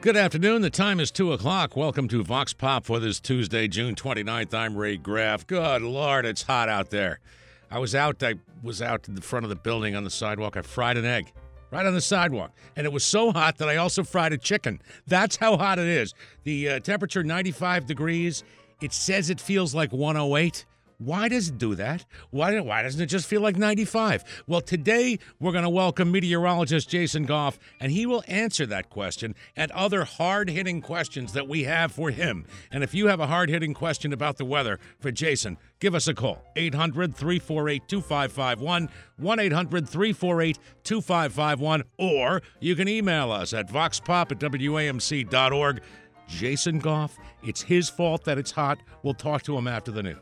Good afternoon. The time is 2 o'clock. Welcome to Vox Pop for this Tuesday, June 29th. I'm Ray Graff. Good Lord, it's hot out there. I was out in the front of the building on the sidewalk. I fried an egg right on the sidewalk. And it was so hot that I also fried a chicken. That's how hot it is. The temperature, 95 degrees. It says it feels like 108. Why does it do that? Why doesn't it just feel like 95? Well, today we're going to welcome meteorologist Jason Goff, and he will answer that question and other hard-hitting questions that we have for him. And if you have a hard-hitting question about the weather for Jason, give us a call. 800-348-2551, 1-800-348-2551, or you can email us at voxpop@wamc.org. Jason Goff, it's his fault that it's hot. We'll talk to him after the news.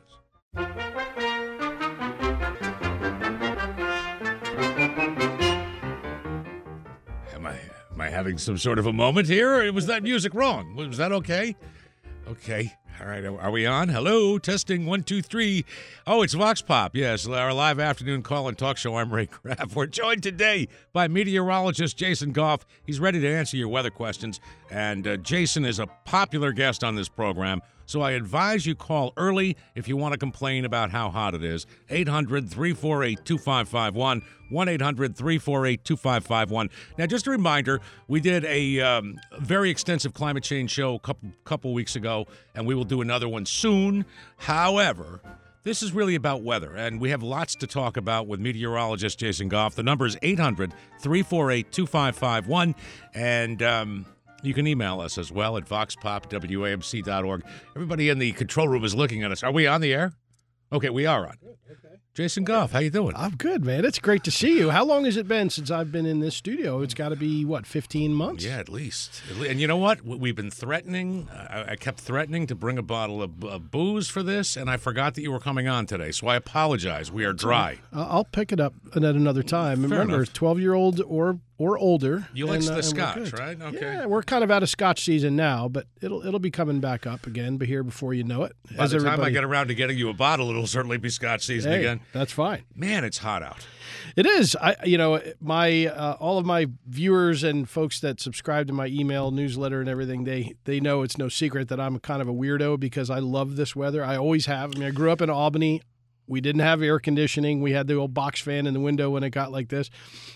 Am I having some sort of a moment here, or was that music wrong? Was that okay? Okay. All right. Are we on? Hello. Testing 1, 2, 3. Oh, it's Vox Pop. Yes, our live afternoon call and talk show. I'm Ray Graff. We're joined today by meteorologist Jason Goff. He's ready to answer your weather questions. And Jason is a popular guest on this program, so I advise you call early if you want to complain about how hot it is. 800-348-2551, 1-800-348-2551. Now, just a reminder, we did a very extensive climate change show a couple weeks ago, and we will do another one soon. However, this is really about weather, and we have lots to talk about with meteorologist Jason Goff. The number is 800-348-2551, and you can email us as well at voxpop@wamc.org. Everybody in the control room is looking at us. Are we on the air? Okay, we are on. Good, okay. Jason Goff, how you doing? I'm good, man. It's great to see you. How long has it been since I've been in this studio? It's got to be, 15 months? Yeah, at least. And you know what? We've been threatening. I kept threatening to bring a bottle of booze for this, and I forgot that you were coming on today, so I apologize. We are dry. I'll pick it up at another time. Fair Remember, enough. 12-year-old or older. You like the and scotch, right? Okay. Yeah, we're kind of out of scotch season now, but it'll be coming back up again here before you know it. By the time I get around to getting you a bottle, it'll certainly be scotch season again. That's fine. Man, it's hot out. It is. My all of my viewers and folks that subscribe to my email newsletter and everything, they know it's no secret that I'm kind of a weirdo because I love this weather. I always have. I mean, I grew up in Albany. We didn't have air conditioning. We had the old box fan in the window when it got like this.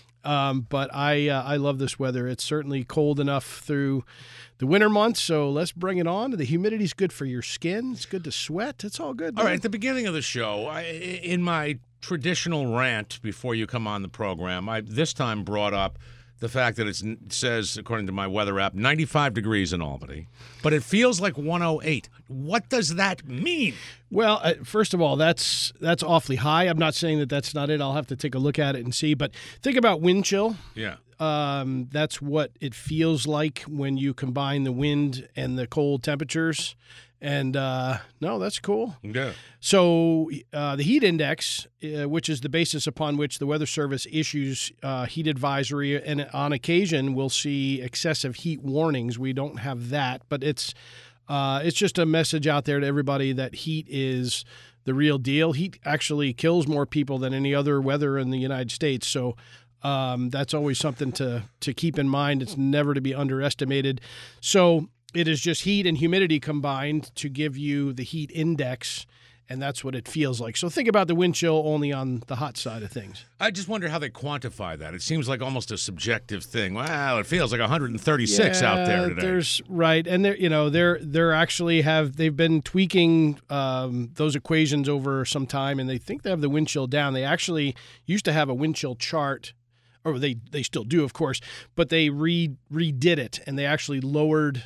But I love this weather. It's certainly cold enough through the winter months, so let's bring it on. The humidity's good for your skin. It's good to sweat. It's all good. All right, at the beginning of the show, in my traditional rant before you come on the program, I this time brought up the fact that it says, according to my weather app, 95 degrees in Albany, but it feels like 108. What does that mean? Well, first of all, that's awfully high. I'm not saying that that's not it. I'll have to take a look at it and see. But think about wind chill. Yeah. That's what it feels like when you combine the wind and the cold temperatures. And no, that's cool. Yeah. So the heat index, which is the basis upon which the Weather Service issues heat advisory, and on occasion we'll see excessive heat warnings. We don't have that, but it's just a message out there to everybody that heat is the real deal. Heat actually kills more people than any other weather in the United States. So that's always something to keep in mind. It's never to be underestimated. So it is just heat and humidity combined to give you the heat index, and that's what it feels like. So think about the wind chill only on the hot side of things. I just wonder how they quantify that. It seems like almost a subjective thing. Wow, it feels like 136 out there today. Right, and they're actually they've been tweaking those equations over some time, and they think they have the wind chill down. They actually used to have a wind chill chart, or they still do, of course, but they redid it, and they actually lowered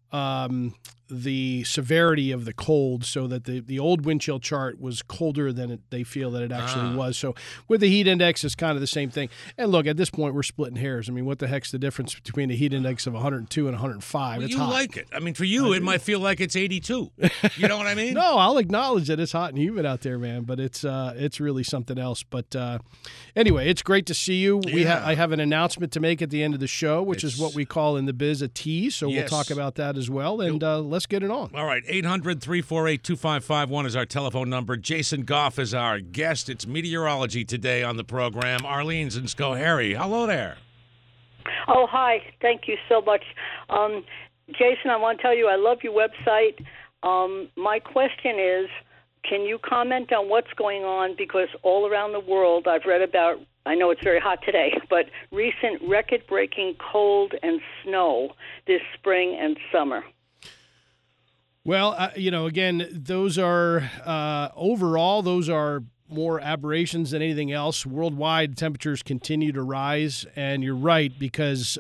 the severity of the cold so that the old wind chill chart was colder than they feel that it actually was. So with the heat index, it's kind of the same thing. And look, at this point, we're splitting hairs. I mean, what the heck's the difference between a heat index of 102 and 105? Well, it's you hot. like it. I mean, for you, it might feel like it's 82. You know what I mean? No, I'll acknowledge that it's hot and humid out there, man, but it's really something else. But anyway, it's great to see you. Yeah. I have an announcement to make at the end of the show, which is what we call in the biz a tease. So Yes. we'll talk about that as well. And let's get it on. All right, 800-348-2551 is our telephone number. Jason Goff is our guest. It's meteorology today on the program. Arlene's in Schoharie. Hello there. Oh, hi. Thank you so much. Jason, I want to tell you I love your website. My question is, can you comment on what's going on? Because all around the world I've read about, I know it's very hot today, but recent record-breaking cold and snow this spring and summer. Well, again, those are overall, those are more aberrations than anything else. Worldwide, temperatures continue to rise, and you're right, because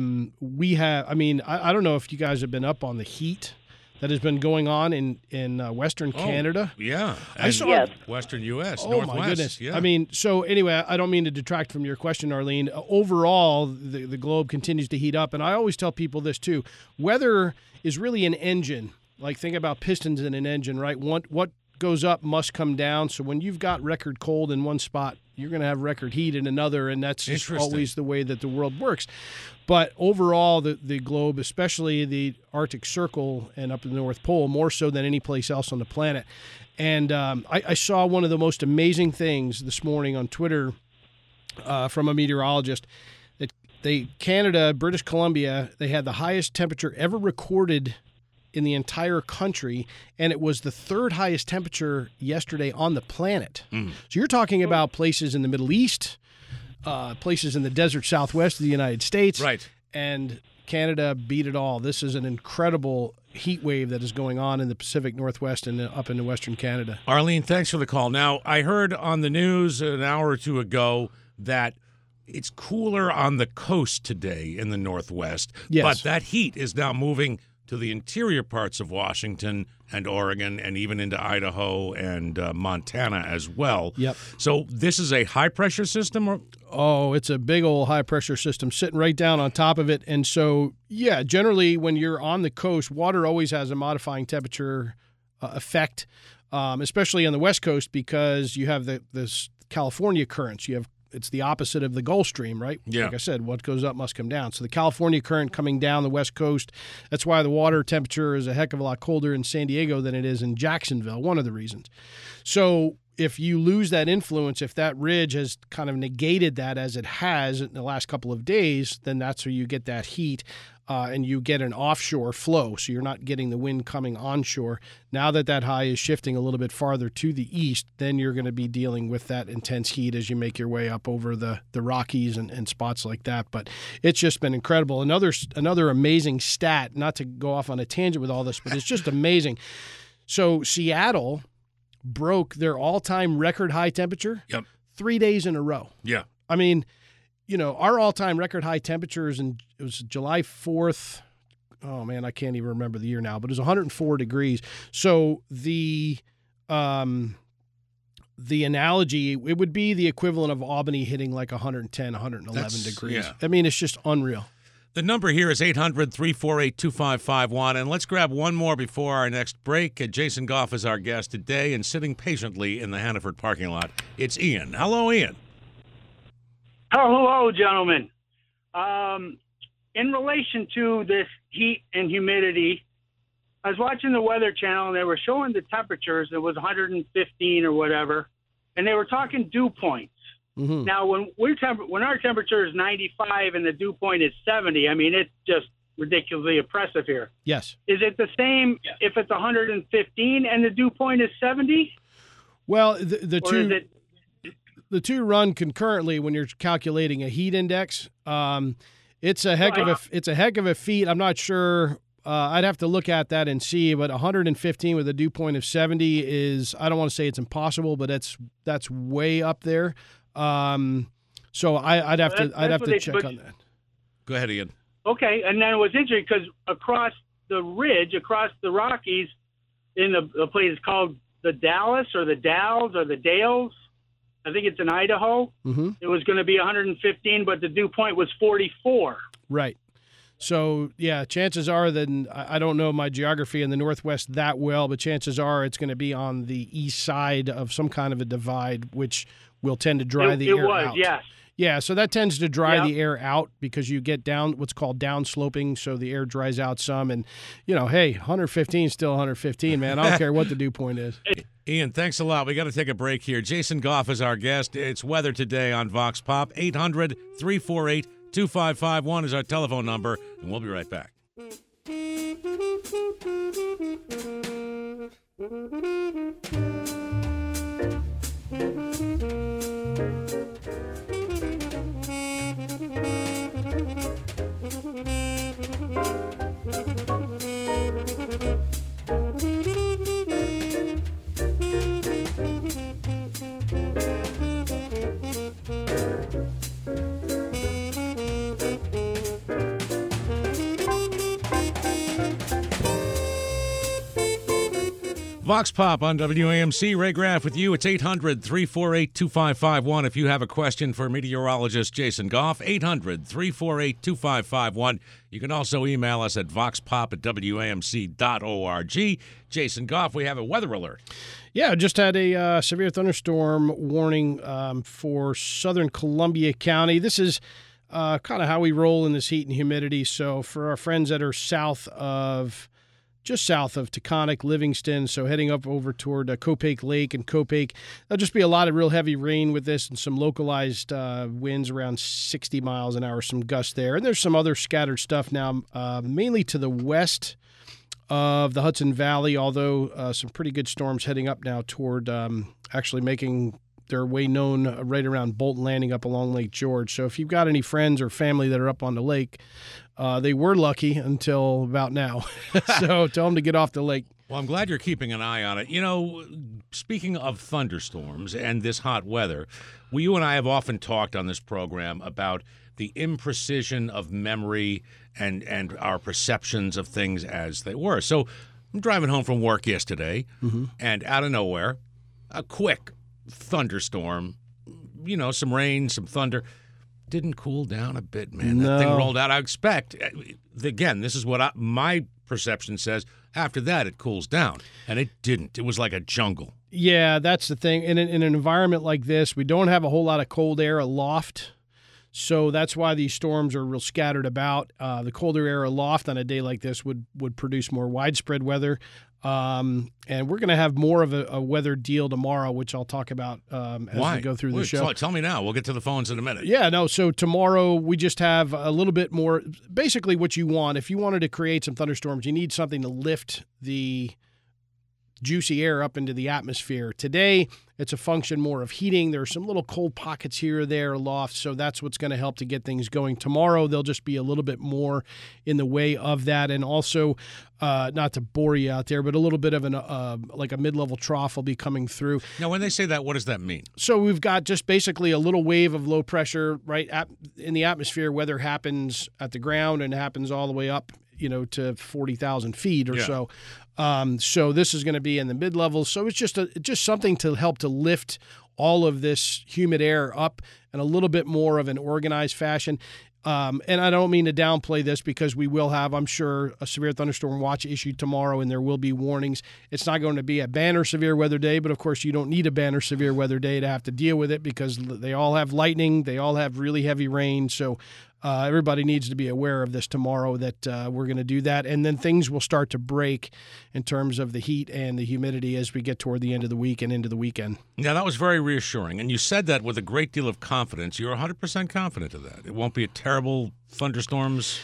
we have, I don't know if you guys have been up on the heat that has been going on in Western Canada. Yeah. I saw Western U.S., Oh, Northwest. my goodness. Yeah. So anyway, I don't mean to detract from your question, Arlene. Overall, the globe continues to heat up, and I always tell people this, too. Weather is really an engine. Like, think about pistons in an engine, right? What goes up must come down. So when you've got record cold in one spot, you're going to have record heat in another, and that's just always the way that the world works. But overall, the globe, especially the Arctic Circle and up in the North Pole, more so than any place else on the planet. And I saw one of the most amazing things this morning on Twitter from a meteorologist. That Canada, British Columbia, they had the highest temperature ever recorded in the entire country, and it was the third highest temperature yesterday on the planet. So you're talking about places in the Middle East, places in the desert southwest of the United States. Right. And Canada beat it all. This is an incredible heat wave that is going on in the Pacific Northwest and up into Western Canada. Arlene, thanks for the call. Now, I heard on the news an hour or two ago that it's cooler on the coast today in the Northwest, but that heat is now moving to the interior parts of Washington and Oregon and even into Idaho and Montana as well. Yep. So this is a high-pressure system? It's a big old high-pressure system sitting right down on top of it. And so, generally when you're on the coast, water always has a modifying temperature effect, especially on the West Coast, because you have this California currents. It's the opposite of the Gulf Stream, right? Yeah. Like I said, what goes up must come down. So the California current coming down the West Coast, that's why the water temperature is a heck of a lot colder in San Diego than it is in Jacksonville, one of the reasons. So if you lose that influence, if that ridge has kind of negated that as it has in the last couple of days, then that's where you get that heat. And you get an offshore flow, so you're not getting the wind coming onshore. Now that high is shifting a little bit farther to the east, then you're going to be dealing with that intense heat as you make your way up over the Rockies and spots like that. But it's just been incredible. Another amazing stat, not to go off on a tangent with all this, but it's just amazing. So Seattle broke their all-time record high temperature 3 days in a row. Yeah. I mean, our all-time record high temperatures, and it was July 4th. Oh, man, I can't even remember the year now, but it was 104 degrees. So the analogy, it would be the equivalent of Albany hitting like 110, 111 degrees. Yeah. I mean, it's just unreal. The number here is 800-348-2551. And let's grab one more before our next break. Jason Goff is our guest today, and sitting patiently in the Hannaford parking lot, it's Ian. Hello, Ian. Hello, gentlemen. In relation to this heat and humidity, I was watching the Weather Channel, and they were showing the temperatures. It was 115 or whatever, and they were talking dew points. Mm-hmm. Now, when our temperature is 95 and the dew point is 70, I mean, it's just ridiculously oppressive here. Yes. Is it the same if it's 115 and the dew point is 70? Well, the two run concurrently when you're calculating a heat index. It's a heck of a feat. I'm not sure. I'd have to look at that and see. But 115 with a dew point of 70 is, I don't want to say it's impossible, but that's way up there. So I'd have to check on that. Go ahead, Ian. Okay, and then it was interesting because across the ridge, across the Rockies, in the place called the Dalles or the Dalles or the Dales, I think it's in Idaho. Mm-hmm. It was going to be 115, but the dew point was 44. Right. So, chances are that I don't know my geography in the Northwest that well, but chances are it's going to be on the east side of some kind of a divide, which will tend to dry the air out. Yes. Yeah, so that tends to dry the air out because you get down what's called downsloping, so the air dries out some. And, hey, 115 is still 115, man. I don't care what the dew point is. Ian, thanks a lot. We got to take a break here. Jason Goff is our guest. It's Weather Today on Vox Pop. 800-348-2551 is our telephone number, and we'll be right back. Vox Pop on WAMC. Ray Graff with you. It's 800-348-2551. If you have a question for meteorologist Jason Goff, 800-348-2551. You can also email us at voxpop@wamc.org. Jason Goff, we have a weather alert. Yeah, just had a severe thunderstorm warning for southern Columbia County. This is kind of how we roll in this heat and humidity. So for our friends that are just south of Taconic, Livingston, so heading up over toward Copake Lake and Copake. There'll just be a lot of real heavy rain with this and some localized winds around 60 miles an hour, some gusts there. And there's some other scattered stuff now, mainly to the west of the Hudson Valley, although some pretty good storms heading up now toward actually making their way known right around Bolton Landing up along Lake George. So if you've got any friends or family that are up on the lake, they were lucky until about now. So tell them to get off the lake. Well, I'm glad you're keeping an eye on it. You know, speaking of thunderstorms and this hot weather, you and I have often talked on this program about the imprecision of memory and our perceptions of things as they were. So I'm driving home from work yesterday, and out of nowhere, a quick thunderstorm, you know, some rain, some thunder. Didn't cool down a bit, man. No. That thing rolled out. I expect, again, this is what my perception says. After that, it cools down, and it didn't. It was like a jungle. Yeah, that's the thing. In an environment like this, we don't have a whole lot of cold air aloft, so that's why these storms are real scattered about. The colder air aloft on a day like this would produce more widespread weather. And we're going to have more of a weather deal tomorrow, which I'll talk about as we go through the show. Tell me now. We'll get to the phones in a minute. Yeah, no. So tomorrow we just have a little bit more. Basically, what you want, if you wanted to create some thunderstorms, you need something to lift the juicy air up into the atmosphere. Today, it's a function more of heating. There are some little cold pockets here or there aloft, so that's what's going to help to get things going. Tomorrow, there'll just be a little bit more in the way of that, and also, not to bore you out there, but a little bit of like a mid-level trough will be coming through. Now, when they say that, what does that mean? So we've got just basically a little wave of low pressure right in the atmosphere. Weather happens at the ground and happens all the way up, to 40,000 feet or so. So this is going to be in the mid-levels. So it's just something to help to lift all of this humid air up in a little bit more of an organized fashion. And I don't mean to downplay this because we will have, I'm sure, a severe thunderstorm watch issued tomorrow, and there will be warnings. It's not going to be a banner severe weather day, but of course you don't need a banner severe weather day to have to deal with it because they all have lightning, they all have really heavy rain. So everybody needs to be aware of this tomorrow that we're going to do that. And then things will start to break in terms of the heat and the humidity as we get toward the end of the week and into the weekend. Yeah, that was very reassuring. And you said that with a great deal of confidence. You're 100% confident of that. It won't be a terrible thunderstorms.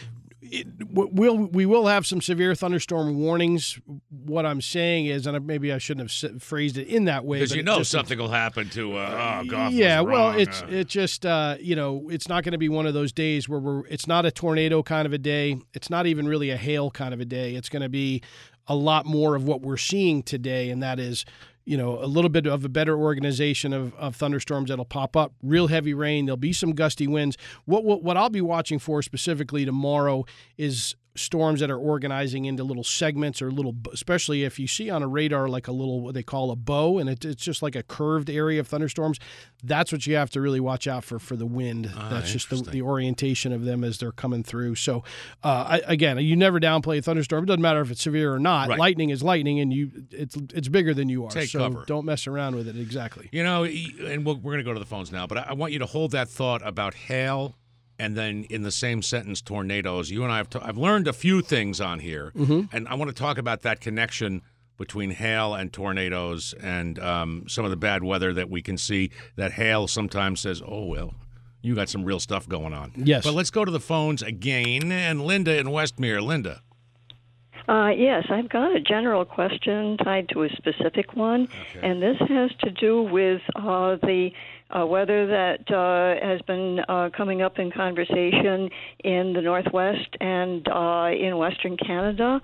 We will have some severe thunderstorm warnings. What I'm saying is, and maybe I shouldn't have phrased it in that way, because something will happen to. Goff yeah, was well, wrong. it's just it's not going to be one of those days where it's not a tornado kind of a day. It's not even really a hail kind of a day. It's going to be a lot more of what we're seeing today, and that is, a little bit of a better organization of thunderstorms that'll pop up, real heavy rain. There'll be some gusty winds. What I'll be watching for specifically tomorrow is storms that are organizing into little segments or especially if you see on a radar like a little, what they call a bow, and it's just like a curved area of thunderstorms. That's what you have to really watch out for the wind. That's just the orientation of them as they're coming through. So again, you never downplay a thunderstorm. It doesn't matter if it's severe or not. Right. Lightning is lightning, and it's bigger than you are. Take so cover. Don't mess around with it. Exactly. And we're going to go to the phones now, but I want you to hold that thought about hail and then in the same sentence, tornadoes. You and I I've learned a few things on here, and I want to talk about that connection between hail and tornadoes and some of the bad weather that we can see. That hail sometimes says, oh, well, you got some real stuff going on. Yes. But let's go to the phones again. And Linda in Westmere. Linda. Yes, I've got a general question tied to a specific one, and this has to do with the weather that has been coming up in conversation in the Northwest and in Western Canada.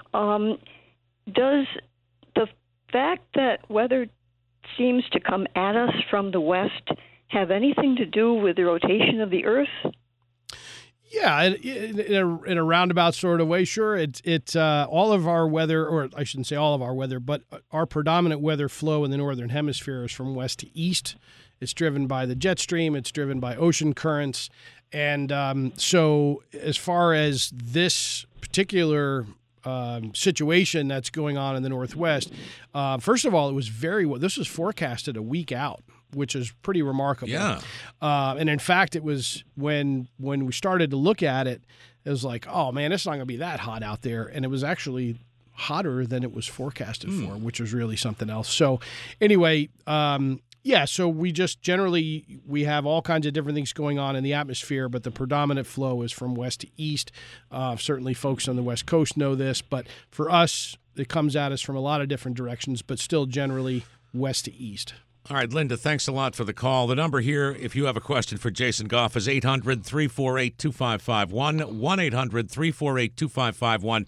Does the fact that weather seems to come at us from the west have anything to do with the rotation of the Earth? Yeah, in a roundabout sort of way, sure. It's all of our weather, or I shouldn't say all of our weather, but our predominant weather flow in the northern hemisphere is from west to east. It's driven by the jet stream. It's driven by ocean currents. And so as far as this particular situation that's going on in the Northwest, first of all, this was forecasted a week out, which is pretty remarkable. Yeah. And in fact, it was when we started to look at it, it was like, oh man, it's not going to be that hot out there. And it was actually hotter than it was forecasted for, which was really something else. So anyway, so we just generally, we have all kinds of different things going on in the atmosphere, but the predominant flow is from west to east. Certainly folks on the West Coast know this, but for us, it comes at us from a lot of different directions, but still generally west to east. All right, Linda, thanks a lot for the call. The number here, if you have a question for Jason Goff, is 800-348-2551, 1-800-348-2551.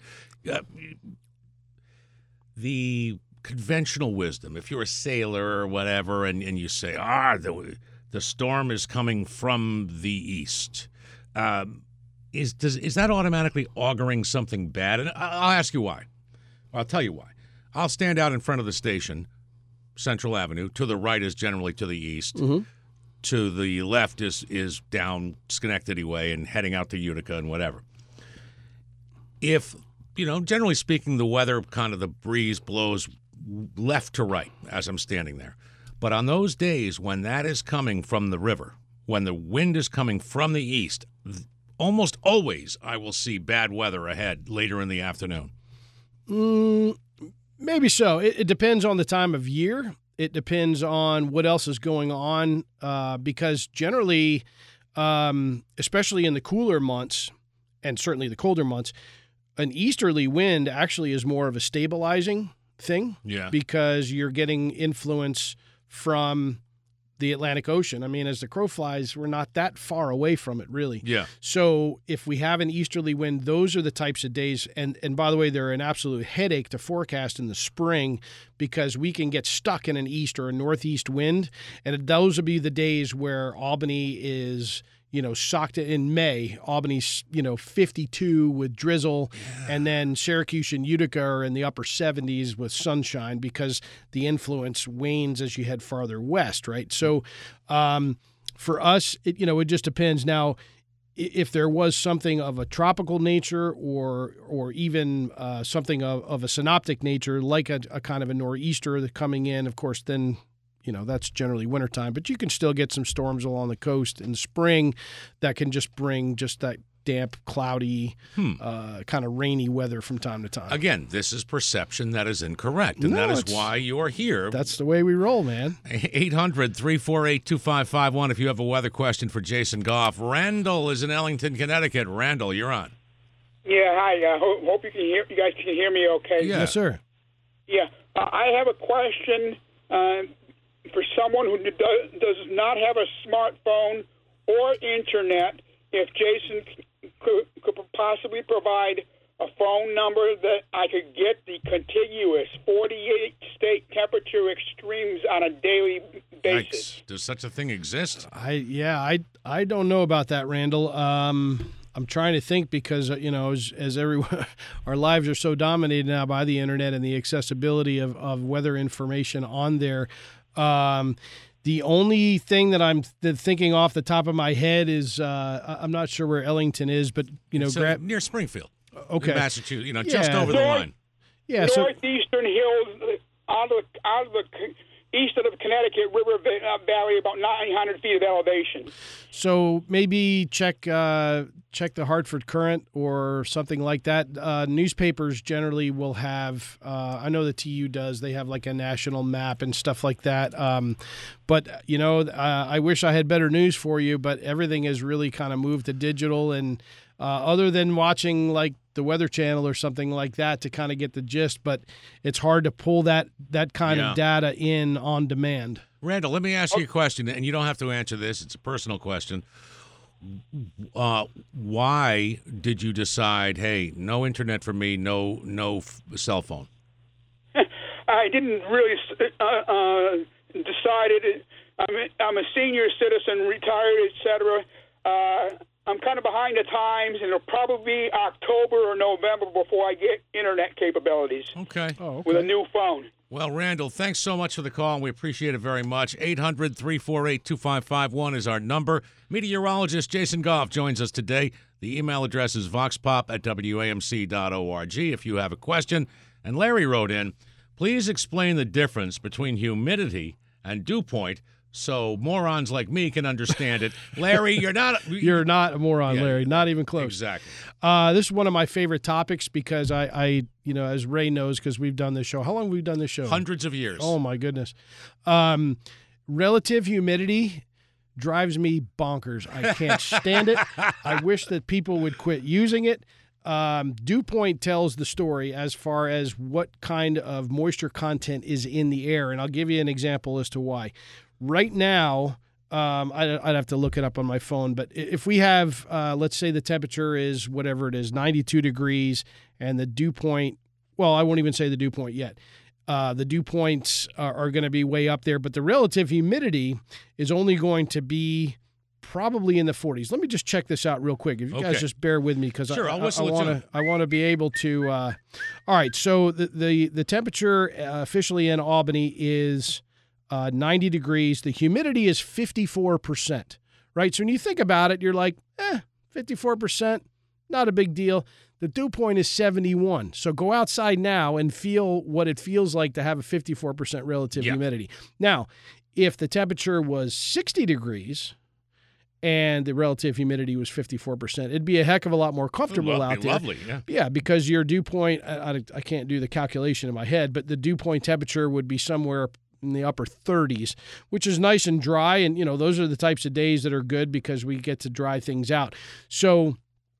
The conventional wisdom, if you're a sailor or whatever, and you say, the storm is coming from the east, is that automatically auguring something bad? And I'll ask you why. I'll tell you why. I'll stand out in front of the station, Central Avenue. To the right is generally to the east. Mm-hmm. To the left is down Schenectady Way and heading out to Utica and whatever. If, generally speaking, the weather, kind of the breeze blows left to right as I'm standing there. But on those days when that is coming from the river, when the wind is coming from the east, almost always I will see bad weather ahead later in the afternoon. Maybe so. It depends on the time of year. It depends on what else is going on, because generally, especially in the cooler months and certainly the colder months, an easterly wind actually is more of a stabilizing thing. Yeah. Because you're getting influence from the Atlantic Ocean. I mean, as the crow flies, we're not that far away from it, really. Yeah. So if we have an easterly wind, those are the types of days. And by the way, they're an absolute headache to forecast in the spring because we can get stuck in an east or a northeast wind. And those will be the days where Albany is, socked in May. Albany's, 52 with drizzle. Yeah. And then Syracuse and Utica are in the upper 70s with sunshine because the influence wanes as you head farther west, right? So for us, it just depends. Now, if there was something of a tropical nature or even something of a synoptic nature, like a kind of a nor'easter coming in, of course, then that's generally wintertime, but you can still get some storms along the coast in the spring that can just bring just that damp, cloudy, kind of rainy weather from time to time. Again, this is perception that is incorrect, and that is why you're here. That's the way we roll, man. 800-348-2551 if you have a weather question for Jason Goff. Randall is in Ellington, Connecticut. Randall, you're on. Yeah, hi. Hope you guys can hear me okay. Yeah. Yes, sir. Yeah, I have a question for someone who does not have a smartphone or internet. If Jason could possibly provide a phone number that I could get the contiguous 48-state temperature extremes on a daily basis. Does such a thing exist? I don't know about that, Randall. I'm trying to think because, as everyone, our lives are so dominated now by the internet and the accessibility of weather information on there. The only thing that I'm thinking off the top of my head is I'm not sure where Ellington is, but near Springfield, okay, in Massachusetts, just over the line. Yeah, northeastern hills out of the east of the Connecticut River Valley, about 900 feet of elevation. So maybe check the Hartford Courant or something like that. Newspapers generally will have, I know the TU does, they have like a national map and stuff like that. But, I wish I had better news for you, but everything has really kind of moved to digital. And other than watching like the Weather Channel or something like that to kind of get the gist, but it's hard to pull that kind of data in on demand. Randall, let me ask you a question, and you don't have to answer this. It's a personal question. Why did you decide, hey, no internet for me, no cell phone? I didn't really decide it. I'm a senior citizen, retired, etc. I'm kind of behind the times, and it'll probably be October or November before I get internet capabilities. Okay. With a new phone. Well, Randall, thanks so much for the call, and we appreciate it very much. 800-348-2551 is our number. Meteorologist Jason Goff joins us today. The email address is voxpop@wamc.org if you have a question. And Larry wrote in, please explain the difference between humidity and dew point so morons like me can understand it. Larry, you're not a moron, Larry. Not even close. Exactly. This is one of my favorite topics because I as Ray knows, because we've done this show. How long have we done this show? Hundreds of years. Oh, my goodness. Relative humidity drives me bonkers. I can't stand it. I wish that people would quit using it. Dew point tells the story as far as what kind of moisture content is in the air, and I'll give you an example as to why. Right now, I'd have to look it up on my phone, but if we have, let's say the temperature is whatever it is, 92 degrees, and the dew point, well, I won't even say the dew point yet. The dew points are going to be way up there, but the relative humidity is only going to be probably in the 40s. Let me just check this out real quick. If you guys just bear with me, because I want to be able to. All right, so the temperature officially in Albany is 90 degrees. The humidity is 54%, right? So when you think about it, you're like, 54%, not a big deal. The dew point is 71. So go outside now and feel what it feels like to have a 54% relative humidity. Now, if the temperature was 60 degrees and the relative humidity was 54%, it'd be a heck of a lot more comfortable out there. Lovely, yeah. Yeah, because your dew point, I can't do the calculation in my head, but the dew point temperature would be somewhere in the upper 30s, which is nice and dry. And, those are the types of days that are good because we get to dry things out. So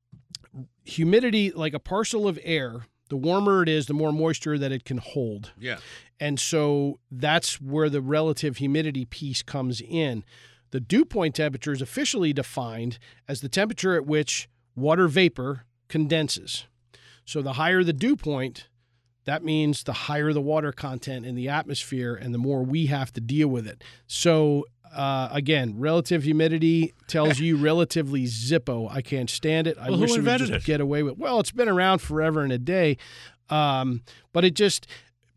humidity, like a parcel of air, the warmer it is, the more moisture that it can hold. Yeah. And so that's where the relative humidity piece comes in. The dew point temperature is officially defined as the temperature at which water vapor condenses. So the higher the dew point, that means the higher the water content in the atmosphere and the more we have to deal with it. So, again, relative humidity tells you relatively Zippo. I can't stand it. I wish who invented it would just it? get away with. Well, it's been around forever and a day. But it just,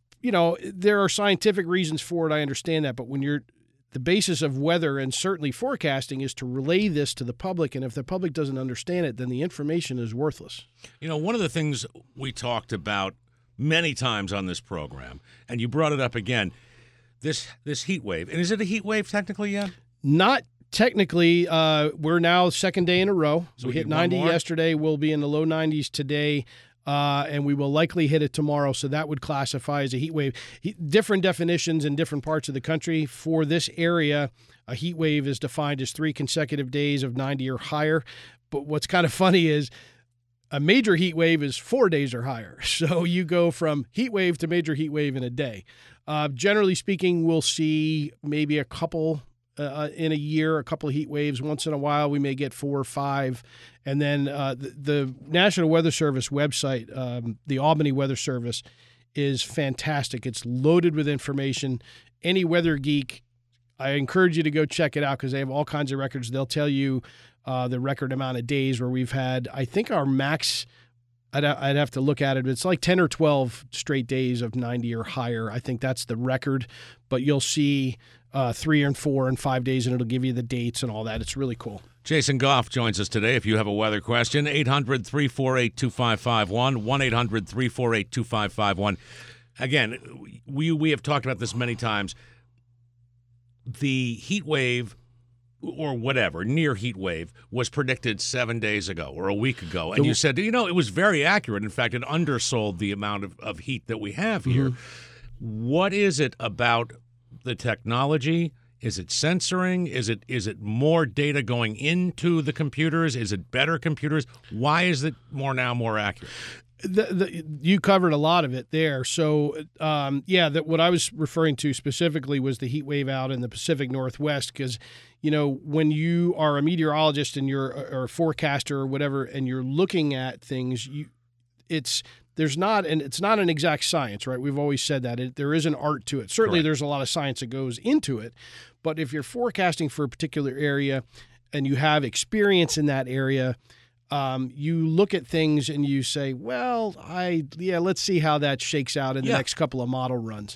there are scientific reasons for it. I understand that. But when the basis of weather and certainly forecasting is to relay this to the public. And if the public doesn't understand it, then the information is worthless. One of the things we talked about many times on this program, and you brought it up again, this heat wave. And is it a heat wave technically yet? Not technically. We're now second day in a row. So we hit 90 yesterday. We'll be in the low 90s today, and we will likely hit it tomorrow. So that would classify as a heat wave. Different definitions in different parts of the country. For this area, a heat wave is defined as 3 consecutive days of 90 or higher. But what's kind of funny is a major heat wave is 4 days or higher. So you go from heat wave to major heat wave in a day. Generally speaking, we'll see maybe a couple in a year, a couple of heat waves. Once in a while, we may get 4 or 5. And then the National Weather Service website, the Albany Weather Service, is fantastic. It's loaded with information. Any weather geek, I encourage you to go check it out because they have all kinds of records. They'll tell you the record amount of days where we've had, I think our max, I'd have to look at it. It's like 10 or 12 straight days of 90 or higher. I think that's the record. But you'll see 3 and 4 and 5 days, and it'll give you the dates and all that. It's really cool. Jason Goff joins us today. If you have a weather question, 800-348-2551, 1-800-348-2551. Again, we have talked about this many times. The heat wave or whatever, near heat wave, was predicted 7 days ago or a week ago. And you said, it was very accurate. In fact, it undersold the amount of heat that we have here. What is it about the technology Is it censoring? Is it more data going into the computers? Is it better computers? Why is it more accurate? You covered a lot of it there. So, what I was referring to specifically was the heat wave out in the Pacific Northwest, because, when you are a meteorologist and or a forecaster or whatever, and you're looking at things, it's not an exact science, right? We've always said that. There is an art to it. Certainly, Correct. There's a lot of science that goes into it. But if you're forecasting for a particular area and you have experience in that area, you look at things and you say, well, let's see how that shakes out in the next couple of model runs.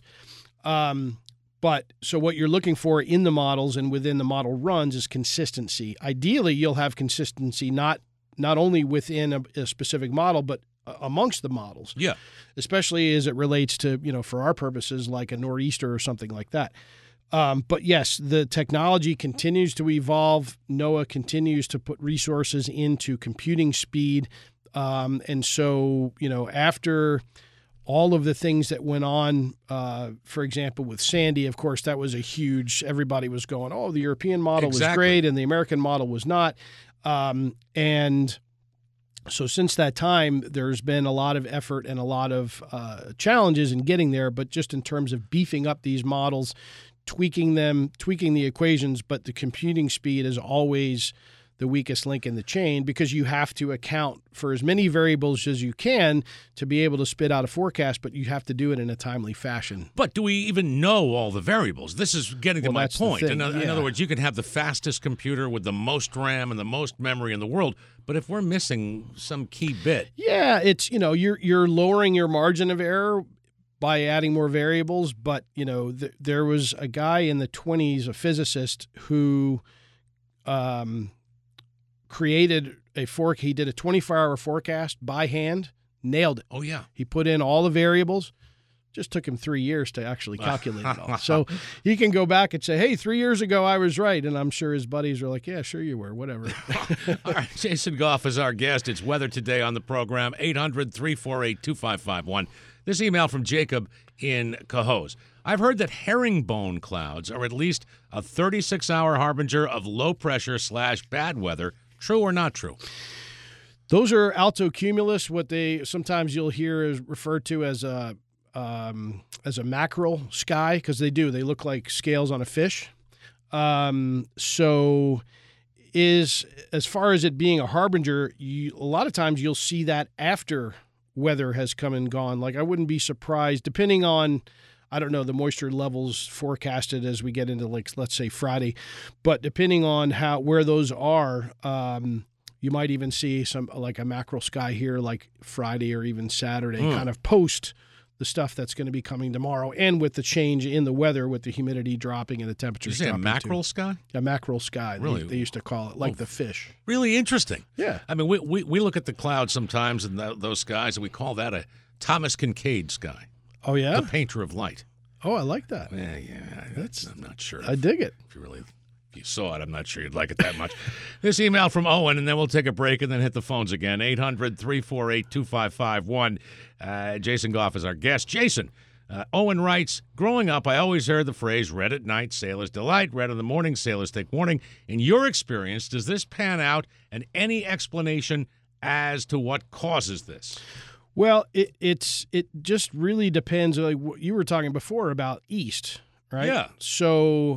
So what you're looking for in the models and within the model runs is consistency. Ideally, you'll have consistency not only within a specific model, but amongst the models. Yeah. Especially as it relates to, for our purposes, like a nor'easter or something like that. But yes, the technology continues to evolve. NOAA continues to put resources into computing speed. And so, after all of the things that went on, for example, with Sandy, of course, that was everybody was going, oh, the European model was great and the American model was not. And so since that time, there's been a lot of effort and a lot of challenges in getting there, but just in terms of beefing up these models, tweaking the equations, but the computing speed is always the weakest link in the chain, because you have to account for as many variables as you can to be able to spit out a forecast, but you have to do it in a timely fashion. But do we even know all the variables? This is getting to my point. In other words, you can have the fastest computer with the most RAM and the most memory in the world, but if we're missing some key bit. Yeah, it's, you're lowering your margin of error by adding more variables, but there was a guy in the 1920s, a physicist, who created he did a 24-hour forecast by hand, nailed it. Oh yeah. He put in all the variables. Just took him 3 years to actually calculate it all. So he can go back and say, hey, 3 years ago I was right. And I'm sure his buddies are like, yeah, sure you were, whatever. All right, Jason Goff is our guest. It's weather today on the program, 800-348-2551. This email from Jacob in Cohoes. I've heard that herringbone clouds are at least a 36-hour harbinger of low pressure / bad weather. True or not true? Those are altocumulus, what sometimes you'll hear is referred to as a mackerel sky, because they look like scales on a fish. So as far as it being a harbinger, a lot of times you'll see that after weather has come and gone. Like, I wouldn't be surprised, depending on, I don't know, the moisture levels forecasted as we get into, like, let's say Friday, but depending on where those are, you might even see some, like a mackerel sky here, like Friday or even Saturday, kind of post the stuff that's going to be coming tomorrow, and with the change in the weather, with the humidity dropping and the temperatures dropping. Did you say a mackerel sky? A mackerel sky. Really? They used to call it, like the fish. Really interesting. Yeah. I mean, we look at the clouds sometimes and those skies, and we call that a Thomas Kincaid sky. Oh, yeah? The painter of light. Oh, I like that. I'm not sure. I dig it. If you saw it, I'm not sure you'd like it that much. This email from Owen, and then we'll take a break and then hit the phones again. 800-348-2551. Jason Goff is our guest. Jason, Owen writes, growing up, I always heard the phrase, red at night, sailor's delight, red in the morning, sailors take warning. In your experience, does this pan out, and any explanation as to what causes this? Well, it just really depends. Like you were talking before about east, right? Yeah. So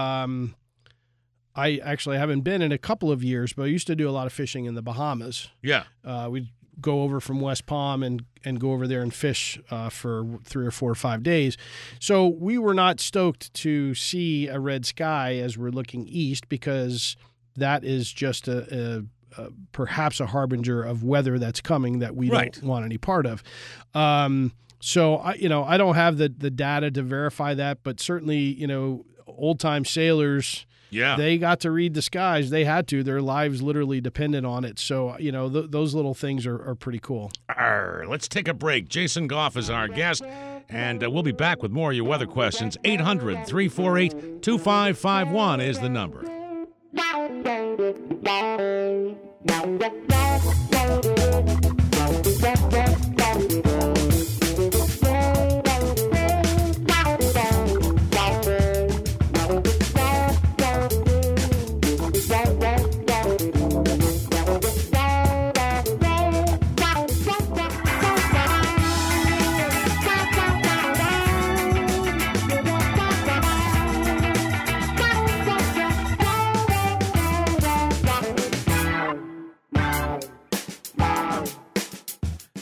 I actually haven't been in a couple of years, but I used to do a lot of fishing in the Bahamas. Yeah. We'd go over from West Palm and go over there and fish for 3 or 4 or 5 days. So we were not stoked to see a red sky as we're looking east, because that is just perhaps a harbinger of weather that's coming that we don't want any part of. So I don't have the data to verify that, but certainly, old time sailors, they got to read the skies. They had to. Their lives literally depended on it. So, those little things are pretty cool. Let's take a break. Jason Goff is our guest, and we'll be back with more of your weather questions. 800-348-2551 is the number.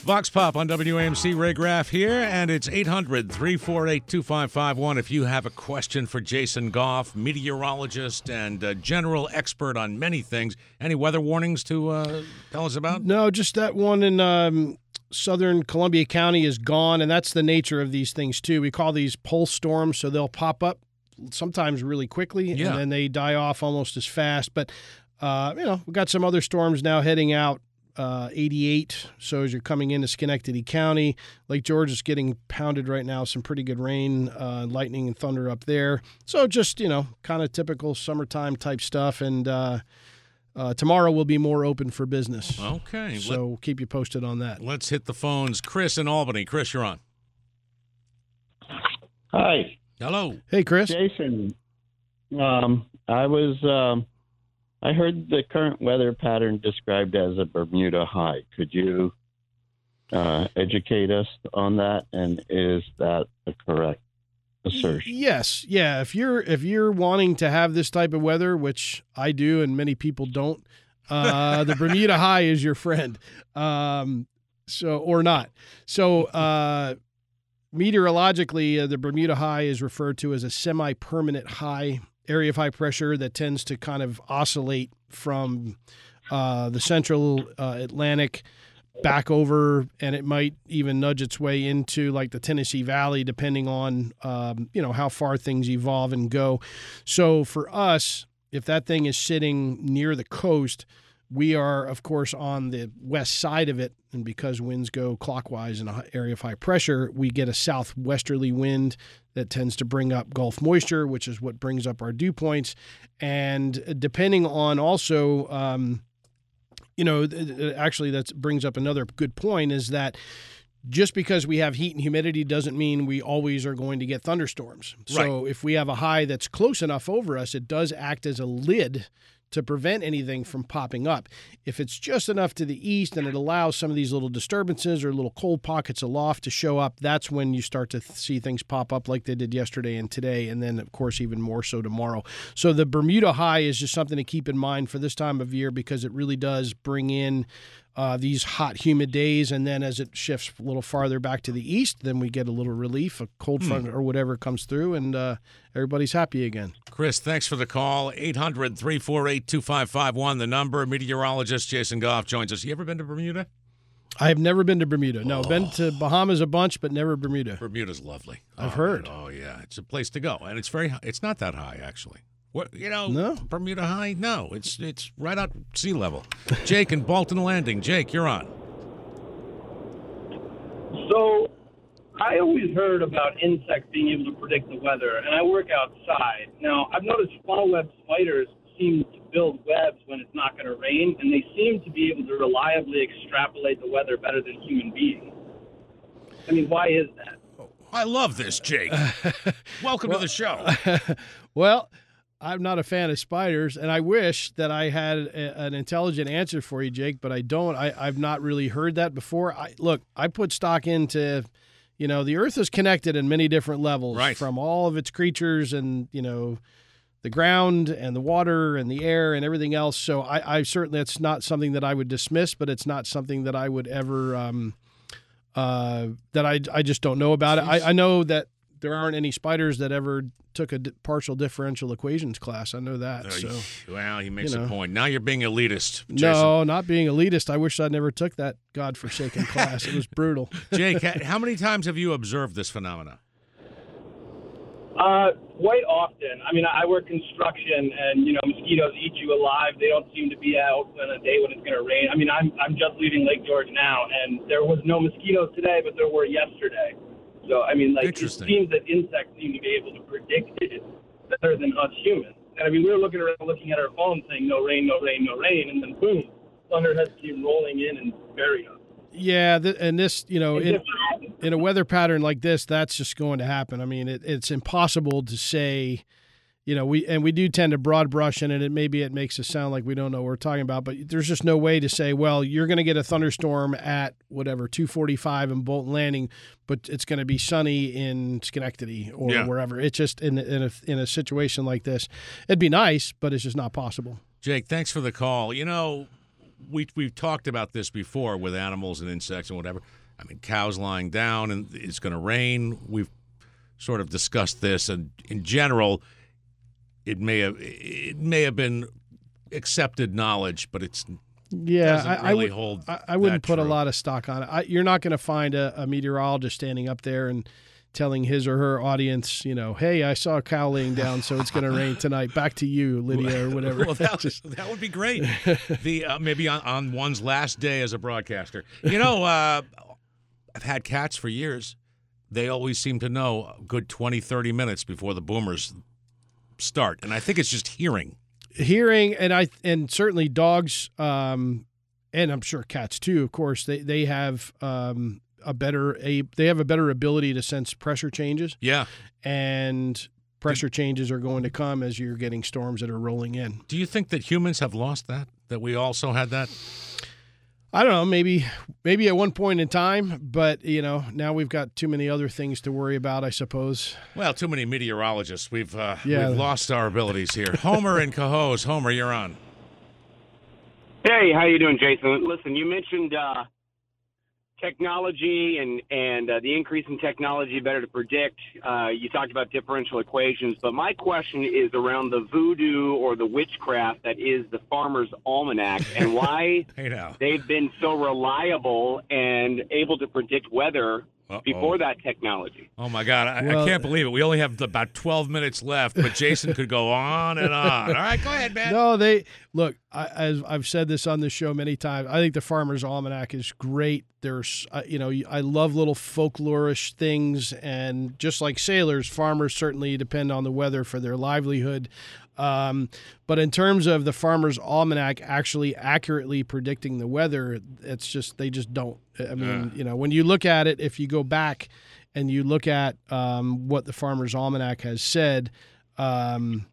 Vox Pop on WAMC. Ray Graff here, and it's 800-348-2551 if you have a question for Jason Goff, meteorologist and general expert on many things. Any weather warnings to tell us about? No, just that one in southern Columbia County is gone, and that's the nature of these things, too. We call these pulse storms, so they'll pop up sometimes really quickly, and then they die off almost as fast. But, we've got some other storms now heading out. 88. So as you're coming into Schenectady County, Lake George is getting pounded right now. Some pretty good rain, lightning and thunder up there. So just, kind of typical summertime type stuff. And tomorrow will be more open for business. Okay. So we'll keep you posted on that. Let's hit the phones. Chris in Albany. Chris, you're on. Hi. Hello. Hey, Chris. Jason. I heard the current weather pattern described as a Bermuda high. Could you educate us on that? And is that a correct assertion? Yes. Yeah. If you're wanting to have this type of weather, which I do and many people don't, the Bermuda high is your friend. Or not. So meteorologically, the Bermuda high is referred to as a semi-permanent high. Area of high pressure that tends to kind of oscillate from the central Atlantic back over, and it might even nudge its way into like the Tennessee Valley, depending on how far things evolve and go. So for us, if that thing is sitting near the coast, we are, of course, on the west side of it, and because winds go clockwise in an area of high pressure, we get a southwesterly wind that tends to bring up Gulf moisture, which is what brings up our dew points. And depending on also, actually that brings up another good point, is that just because we have heat and humidity doesn't mean we always are going to get thunderstorms. Right. So if we have a high that's close enough over us, it does act as a lid to prevent anything from popping up. If it's just enough to the east and it allows some of these little disturbances or little cold pockets aloft to show up, that's when you start to see things pop up like they did yesterday and today, and then, of course, even more so tomorrow. So the Bermuda high is just something to keep in mind for this time of year because it really does bring in these hot, humid days, and then as it shifts a little farther back to the east, then we get a little relief, a cold front or whatever comes through, and everybody's happy again. Chris, thanks for the call. 800-348-2551, the number. Meteorologist Jason Goff joins us. You ever been to Bermuda? I have never been to Bermuda. No, been to Bahamas a bunch, but never Bermuda. Bermuda's lovely. I've heard. Oh, yeah. It's a place to go, and it's not that high, actually. What, No. Bermuda high? No, it's right at sea level. Jake in Bolton Landing. Jake, you're on. So I always heard about insects being able to predict the weather, and I work outside. Now, I've noticed small-web spiders seem to build webs when it's not going to rain, and they seem to be able to reliably extrapolate the weather better than human beings. I mean, why is that? I love this, Jake. Welcome to the show. Well, I'm not a fan of spiders, and I wish that I had an intelligent answer for you, Jake, but I don't. I've not really heard that before. I put stock into, the Earth is connected in many different levels, right, from all of its creatures and, the ground and the water and the air and everything else. So I certainly, it's not something that I would dismiss, but it's not something that I would ever, that I just don't know about it. I know that there aren't any spiders that ever took a partial differential equations class. I know that. Well, he makes a point. Now you're being elitist, Jason. No, not being elitist. I wish I never took that godforsaken class. It was brutal. Jake, how many times have you observed this phenomenon? Quite often. I mean, I work construction, and mosquitoes eat you alive. They don't seem to be out on a day when it's going to rain. I mean, I'm just leaving Lake George now, and there was no mosquitoes today, but there were yesterday. So, I mean, it seems that insects seem to be able to predict it better than us humans. And, I mean, we were looking at our phone saying, no rain, no rain, no rain, and then, boom, thunder has to keep rolling in and bury us. Yeah, and this, in a weather pattern like this, that's just going to happen. I mean, it's impossible to say, we do tend to broad brush in it, and maybe it makes us sound like we don't know what we're talking about, but there's just no way to say, well, you're going to get a thunderstorm at whatever, 2:45 in Bolton Landing, but it's going to be sunny in Schenectady or wherever. It's just in a situation like this, it'd be nice, but it's just not possible. Jake, thanks for the call. We've talked about this before with animals and insects and whatever. I mean, cows lying down, and it's going to rain. We've sort of discussed this, and in general, it may have been accepted knowledge, but it's I hold. I wouldn't put true. a lot of stock on it. You're not going to find a meteorologist standing up there and telling his or her audience, hey, I saw a cow laying down, so it's going to rain tonight. Back to you, Lydia, or whatever. Well, that would be great. Maybe on one's last day as a broadcaster. I've had cats for years. They always seem to know a good 20, 30 minutes before the boomers start, and I think it's just hearing, and certainly dogs, and I'm sure cats too. Of course, they have a better ability to sense pressure changes. Yeah, and pressure changes are going to come as you're getting storms that are rolling in. Do you think that humans have lost that? That we also had that? I don't know, maybe at one point in time, but now we've got too many other things to worry about, I suppose. Well, too many meteorologists. We've lost our abilities here. Homer and Cohoes. Homer, you're on. Hey, how you doing, Jason? Listen, you mentioned technology and the increase in technology better to predict. You talked about differential equations, but my question is around the voodoo or the witchcraft that is the Farmer's Almanac and why they've been so reliable and able to predict weather before that technology. Oh, my God. I can't believe it. We only have about 12 minutes left, but Jason could go on and on. All right, go ahead, man. No, look, I've said this on the show many times. I think the Farmer's Almanac is great. There's, I love little folklorish things, and just like sailors, farmers certainly depend on the weather for their livelihood. But in terms of the Farmer's Almanac actually accurately predicting the weather, they just don't. I mean, when you look at it, if you go back and you look at what the Farmer's Almanac has said, and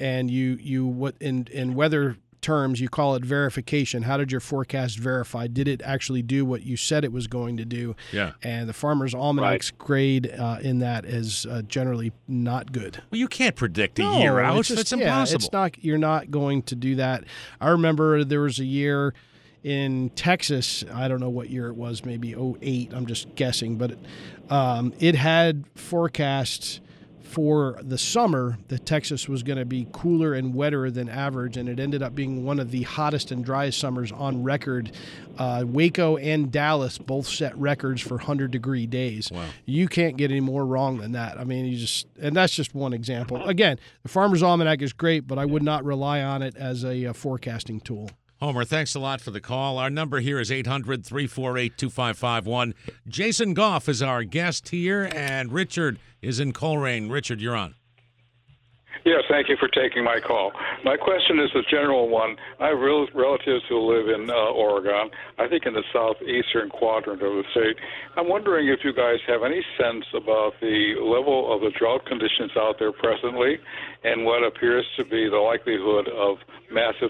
what in weather terms you call it verification. How did your forecast verify? Did it actually do what you said it was going to do? Yeah. And the Farmer's Almanac's grade in that is generally not good. Well, you can't predict a year out. It's impossible. It's not. You're not going to do that. I remember there was a year in Texas. I don't know what year it was. Maybe 2008. I'm just guessing, but it had forecasts for the summer that Texas was going to be cooler and wetter than average, and it ended up being one of the hottest and driest summers on record. Waco and Dallas both set records for 100-degree days. Wow. You can't get any more wrong than that. I mean, and that's just one example. Again, the Farmer's Almanac is great, but I would not rely on it as a forecasting tool. Homer, thanks a lot for the call. Our number here is 800-348-2551. Jason Goff is our guest here, and Richard is in Coleraine. Richard, you're on. Yes, thank you for taking my call. My question is a general one. I have relatives who live in Oregon, I think in the southeastern quadrant of the state. I'm wondering if you guys have any sense about the level of the drought conditions out there presently and what appears to be the likelihood of massive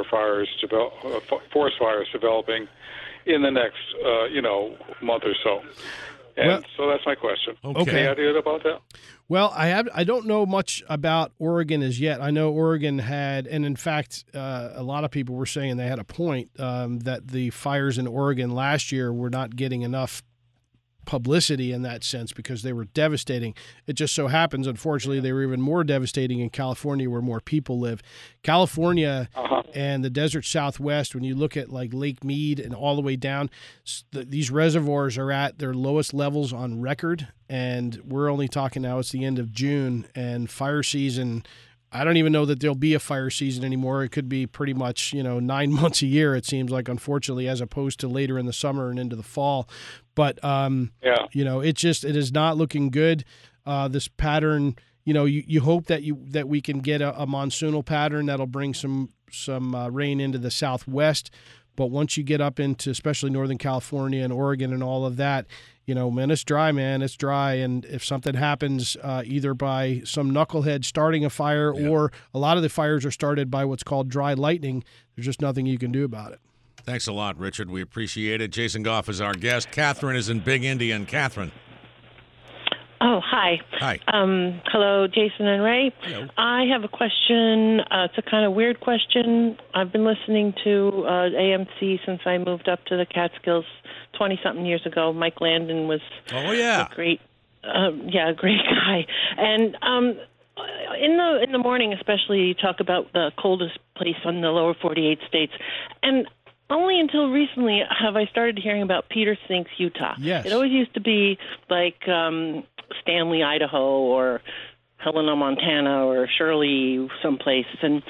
forest fires developing in the next, month or so. And so that's my question. Okay. Any idea about that? Well, I don't know much about Oregon as yet. I know Oregon had, and in fact, a lot of people were saying they had a point that the fires in Oregon last year were not getting enough publicity in that sense because they were devastating. It just so happens, unfortunately, they were even more devastating in California where more people live. California and the desert Southwest, when you look at like Lake Mead and all the way down, these reservoirs are at their lowest levels on record, and we're only talking now it's the end of June, and fire season, I don't even know that there'll be a fire season anymore. It could be pretty much, 9 months a year, it seems like, unfortunately, as opposed to later in the summer and into the fall. But, it is not looking good. This pattern, you hope that we can get a monsoonal pattern that'll bring some rain into the Southwest. But once you get up into especially Northern California and Oregon and all of that, man, it's dry, man. It's dry. And if something happens either by some knucklehead starting a fire or a lot of the fires are started by what's called dry lightning, there's just nothing you can do about it. Thanks a lot, Richard. We appreciate it. Jason Goff is our guest. Catherine is in Big Indian. Catherine. Oh, hi. Hi. Hello, Jason and Ray. Hello. I have a question. It's a kind of weird question. I've been listening to AMC since I moved up to the Catskills 20-something years ago. Mike Landon was a great guy. And in the morning, especially, you talk about the coldest place on the lower 48 states. And only until recently have I started hearing about Peter Sinks, Utah. Yes. It always used to be like Stanley, Idaho, or Helena, Montana, or Shirley someplace. And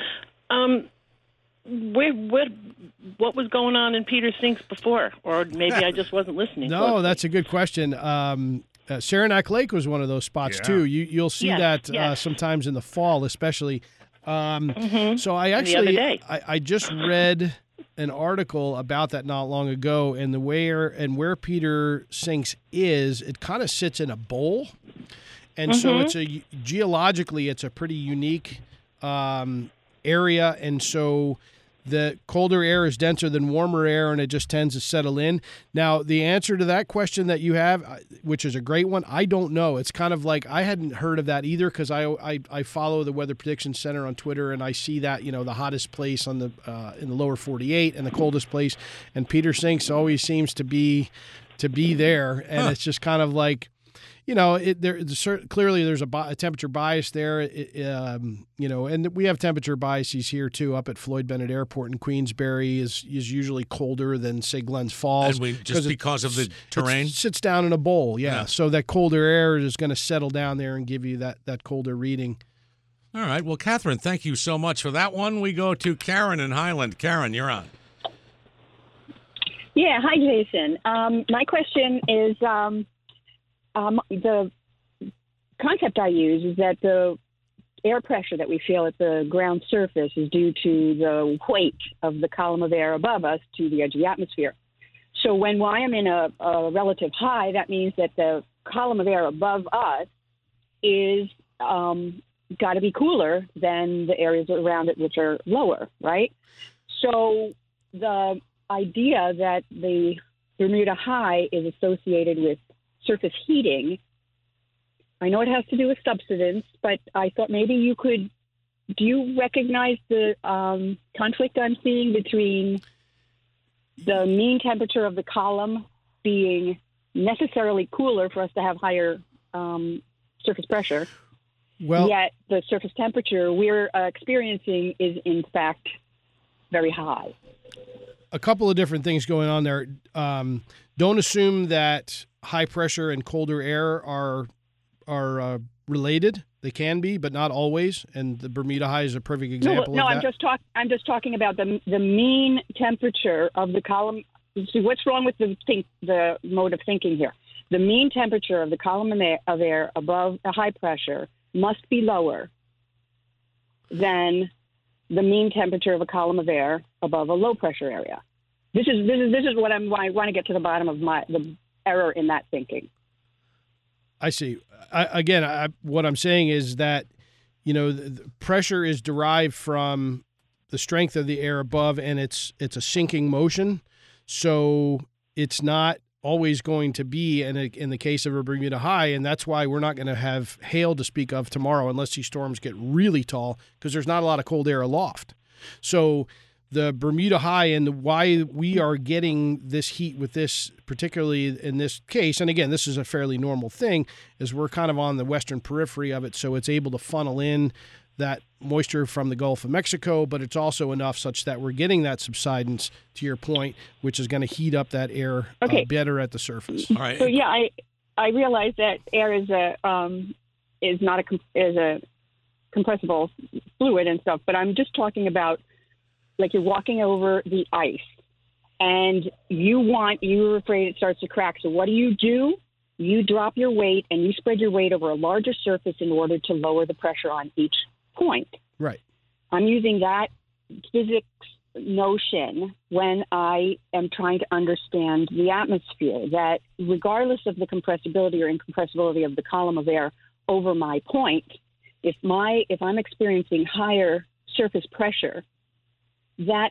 what was going on in Peter Sinks before? Or maybe I just wasn't listening. No, closely. that's a good question. Saranac Lake was one of those spots, too. You'll see that sometimes in the fall, especially. So I actually I just read an article about that not long ago, and where Peter Sinks is, it kind of sits in a bowl, and so geologically it's a pretty unique area, and so the colder air is denser than warmer air, and it just tends to settle in. Now, the answer to that question that you have, which is a great one, I don't know. It's kind of like I hadn't heard of that either because I follow the Weather Prediction Center on Twitter, and I see that, the hottest place in the lower 48 and the coldest place, and Peter Sinks always seems to be there, and it's just kind of like, clearly there's a temperature bias there, and we have temperature biases here too. Up at Floyd Bennett Airport in Queensbury is usually colder than, say, Glens Falls, and because of the terrain. It sits down in a bowl, so that colder air is going to settle down there and give you that colder reading. All right. Well, Catherine, thank you so much for that one. We go to Karen in Highland. Karen, you're on. Yeah. Hi, Jason. My question is. The concept I use is that the air pressure that we feel at the ground surface is due to the weight of the column of air above us to the edge of the atmosphere. So when I am in a relative high, that means that the column of air above us is got to be cooler than the areas around it, which are lower, right? So the idea that the Bermuda High is associated with surface heating, I know it has to do with subsidence, but I thought maybe do you recognize the conflict I'm seeing between the mean temperature of the column being necessarily cooler for us to have higher surface pressure, yet the surface temperature we're experiencing is in fact very high? A couple of different things going on there. Don't assume that high pressure and colder air are related. They can be, but not always. And the Bermuda High is a perfect example of that. I'm just talking about the mean temperature of the column. See, what's wrong with the mode of thinking here? The mean temperature of the column of air above a high pressure must be lower than the mean temperature of a column of air above a low pressure area. This is what I want to get to the bottom of the error in that thinking. I see. What I'm saying is that, the pressure is derived from the strength of the air above, and it's a sinking motion. So it's not always going to be in the case of a Bermuda High, and that's why we're not going to have hail to speak of tomorrow unless these storms get really tall, because there's not a lot of cold air aloft. So the Bermuda High and why we are getting this heat with this, particularly in this case, and again, this is a fairly normal thing, is we're kind of on the western periphery of it, so it's able to funnel in that moisture from the Gulf of Mexico, but it's also enough such that we're getting that subsidence, to your point, which is going to heat up that air better at the surface. All right. So I realize that air is a compressible fluid and stuff, but I'm just talking about, like, you're walking over the ice and you're afraid it starts to crack. So what do? You drop your weight and you spread your weight over a larger surface in order to lower the pressure on each point. Right. I'm using that physics notion when I am trying to understand the atmosphere, that regardless of the compressibility or incompressibility of the column of air over my point, if I'm experiencing higher surface pressure, that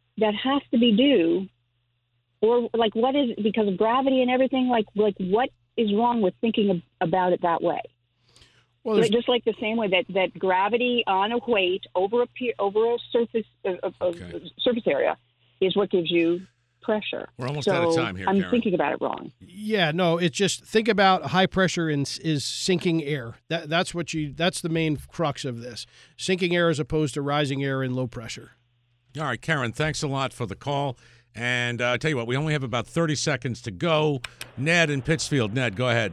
has to be due, or like, what is, because of gravity and everything, like what is wrong with thinking about it that way? Well, just like the same way that gravity on a weight over a surface surface area is what gives you pressure. We're almost out of time here, I'm Karen. thinking about it wrong. Yeah, no, it's just think about high pressure is sinking air. That's the main crux of this. Sinking air as opposed to rising air in low pressure. All right, Karen, thanks a lot for the call. And I tell you what, we only have about 30 seconds to go. Ned in Pittsfield. Ned, go ahead.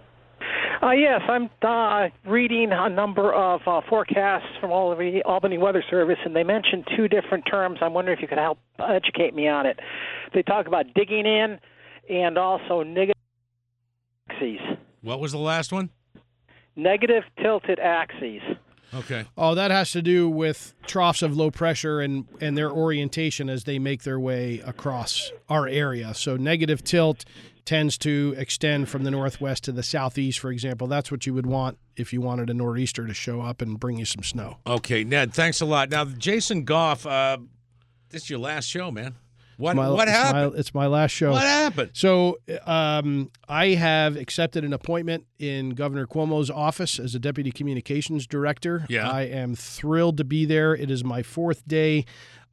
Yes, I'm reading a number of forecasts from all of the Albany Weather Service, and they mentioned two different terms. I'm wondering if you could help educate me on it. They talk about digging in and also negative axes. What was the last one? Negative tilted axes. Okay. Oh, that has to do with troughs of low pressure and their orientation as they make their way across our area. So negative tilt tends to extend from the northwest to the southeast, for example. That's what you would want if you wanted a nor'easter to show up and bring you some snow. Okay, Ned, thanks a lot. Now, Jason Goff, this is your last show, man. What happened? It's my last show. What happened? So I have accepted an appointment in Governor Cuomo's office as a deputy communications director. Yeah. I am thrilled to be there. It is my fourth day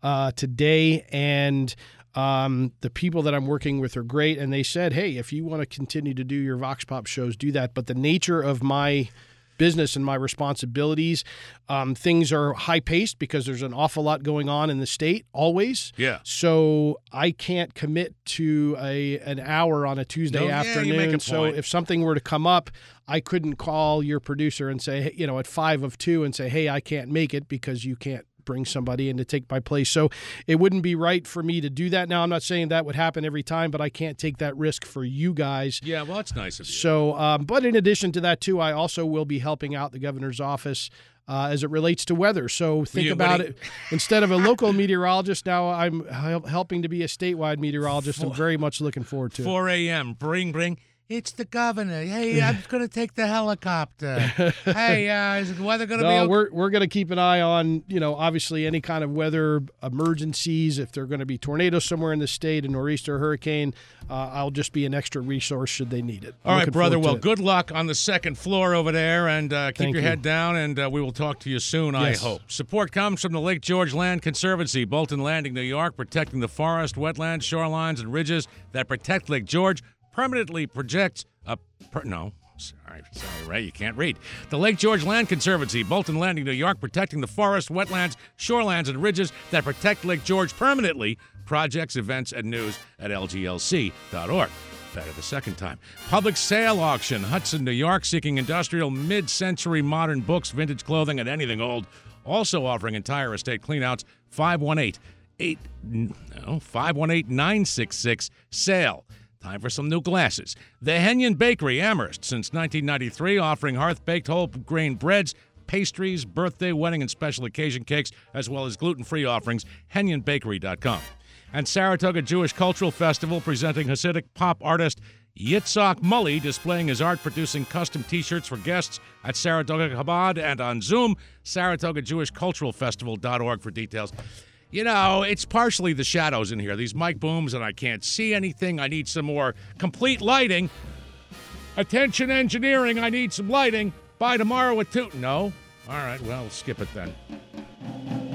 today, and the people that I'm working with are great. And they said, hey, if you want to continue to do your Vox Pop shows, do that. But the nature of my business and my responsibilities, things are high-paced because there's an awful lot going on in the state always. Yeah. So I can't commit to an hour on a Tuesday afternoon. You make a so point. if something were to come up, I couldn't call your producer and say, hey, at 5 of 2 and say, hey, I can't make it because you can't bring somebody in to take my place. So it wouldn't be right for me to do that. Now, I'm not saying that would happen every time, but I can't take that risk for you guys. Yeah, well, that's nice of you. So, but in addition to that, too, I also will be helping out the governor's office as it relates to weather. So think about it. Instead of a local meteorologist, now I'm helping to be a statewide meteorologist. I'm very much looking forward to it. 4 a.m. Bring. It's the governor. Hey, I'm going to take the helicopter. Hey, is the weather going to be okay? We're going to keep an eye on, obviously any kind of weather emergencies. If there are going to be tornadoes somewhere in the state, a nor'easter, hurricane, I'll just be an extra resource should they need it. All right, brother. Well, good luck on the second floor over there, and keep your head down, and we will talk to you soon, Yes. I hope. Support comes from the Lake George Land Conservancy, Bolton Landing, New York, protecting the forest, wetlands, shorelines, and ridges that protect Lake George. Permanently projects Sorry, Ray, you can't read. The Lake George Land Conservancy, Bolton Landing, New York, protecting the forest, wetlands, shorelands, and ridges that protect Lake George permanently. Projects, events, and news at lglc.org. Better the second time. Public sale auction, Hudson, New York, seeking industrial, mid-century modern books, vintage clothing, and anything old. Also offering entire estate cleanouts. 518-966-SALE. Time for some new glasses. The Henyon Bakery, Amherst, since 1993, offering hearth-baked whole grain breads, pastries, birthday, wedding, and special occasion cakes, as well as gluten-free offerings. HenyonBakery.com. And Saratoga Jewish Cultural Festival, presenting Hasidic pop artist Yitzhak Mully, displaying his art, producing custom T-shirts for guests at Saratoga Chabad and on Zoom. SaratogaJewishCulturalFestival.org for details. It's partially the shadows in here. These mic booms, and I can't see anything. I need some more complete lighting. Attention engineering, I need some lighting. By tomorrow at 2. No? All right, well, skip it then.